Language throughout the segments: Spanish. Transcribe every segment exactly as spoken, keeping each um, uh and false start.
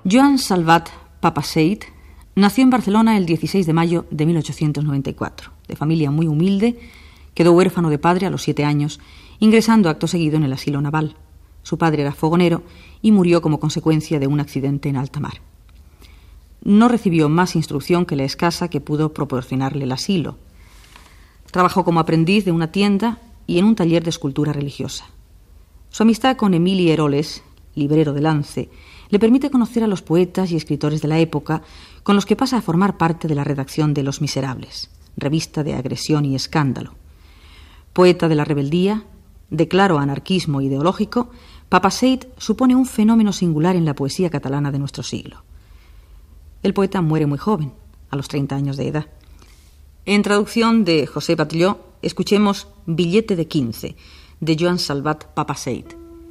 Joan Salvat Papasseit nació en Barcelona el dieciséis de mayo de mil ochocientos noventa y cuatro. De familia muy humilde, quedó huérfano de padre a los siete años, ingresando acto seguido en el asilo naval. Su padre era fogonero y murió como consecuencia de un accidente en alta mar. No recibió más instrucción que la escasa que pudo proporcionarle el asilo. Trabajó como aprendiz de una tienda y en un taller de escultura religiosa. Su amistad con Emili Eroles, librero de Lance, le permite conocer a los poetas y escritores de la época, con los que pasa a formar parte de la redacción de Los Miserables, revista de agresión y escándalo. Poeta de la rebeldía, de claro anarquismo ideológico, Papasseit supone un fenómeno singular en la poesía catalana de nuestro siglo. El poeta muere muy joven, a los treinta años de edad. En traducción de José Batlló, escuchemos Billete de quince, de Joan Salvat Papasseit.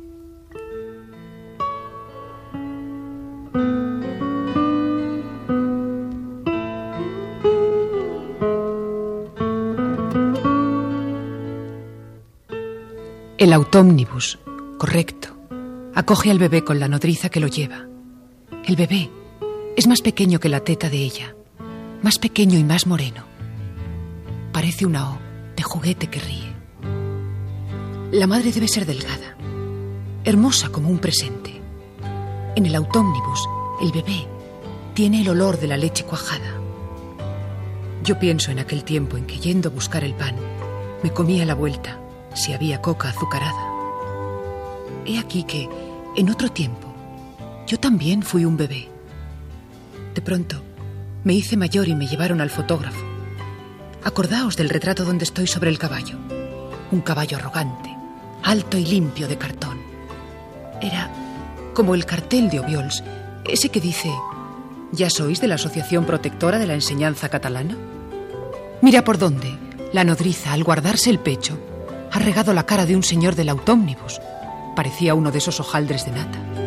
El autómnibus, correcto, acoge al bebé con la nodriza que lo lleva. El bebé es más pequeño que la teta de ella, más pequeño y más moreno. Parece una O de juguete que ríe. La madre debe ser delgada, hermosa como un presente. En el autómnibus, el bebé tiene el olor de la leche cuajada. Yo pienso en aquel tiempo en que, yendo a buscar el pan, me comía a la vuelta si había coca azucarada. He aquí que, en otro tiempo, yo también fui un bebé. De pronto, me hice mayor y me llevaron al fotógrafo. Acordaos del retrato donde estoy sobre el caballo. Un caballo arrogante, alto y limpio de cartón. Era como el cartel de Obiols, ese que dice: ¿ya sois de la Asociación Protectora de la Enseñanza Catalana? Mira por dónde la nodriza, al guardarse el pecho, ha regado la cara de un señor del autómnibus. Parecía uno de esos hojaldres de nata.